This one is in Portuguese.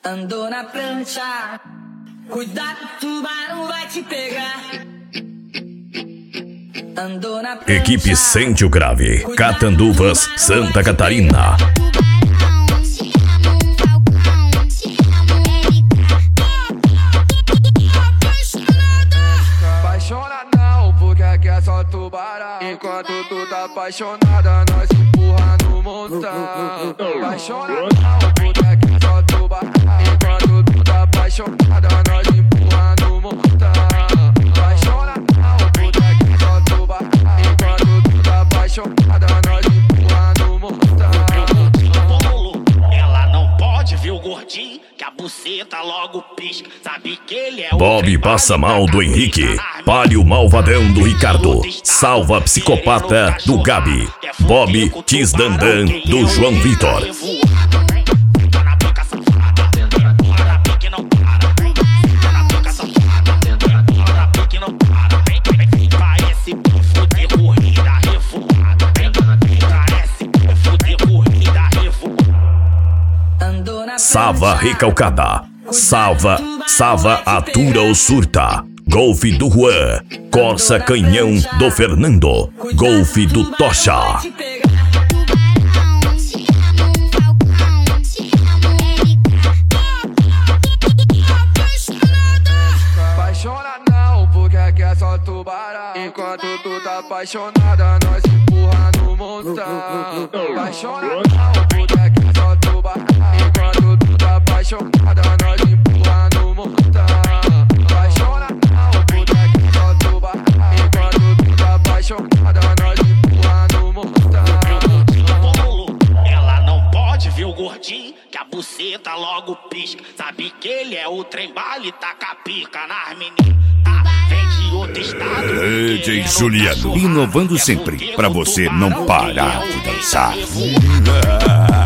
Andou na prancha, cuidado, o tubarão vai te pegar. Andou na prancha, Equipe Sente o Grave, Catanduvas, Santa Catarina. Apaixona não, porque aqui é só tubarão. Enquanto tu tá apaixonada, nós empurra no montão. Apaixona não, porque aqui é só tubarão. Enquanto tu tá apaixonada, nós empurra no montão. Apaixona não, porque aqui é só tubarão. Enquanto tu tá apaixonada, nós empurra no montão. Ela não pode ver o gordinho, que a buceta logo pisca. Sabe que ele é o Bob Passa Mal do Henrique, Palio Malvadão do Ricardo, Salva Psicopata do Gabi, Bob Tisdandan do João Vitor. Sava Recalcada, Sava Atura ou Surta, Golfe do Juan, Corsa Canhão do Fernando, Golfe do Tocha. Apaixona não, porque aqui é só tubarão. Enquanto tu tá apaixonada, nós empurra no montão. Apaixona não, porque aqui é só tubarão. Enquanto tu tá apaixonada, nós empurra no montão. Apaixona não, porque aqui é só tubarão. Enquanto tu tá apaixonada, nós empurra no montão. Ela não pode ver o gordinho, que a buceta logo pisca. Sabe que ele é o trem-bala e taca a pica nas meninas. Vem de outro estado. DJ Juliano, inovando sempre, pra você não parar de dançar.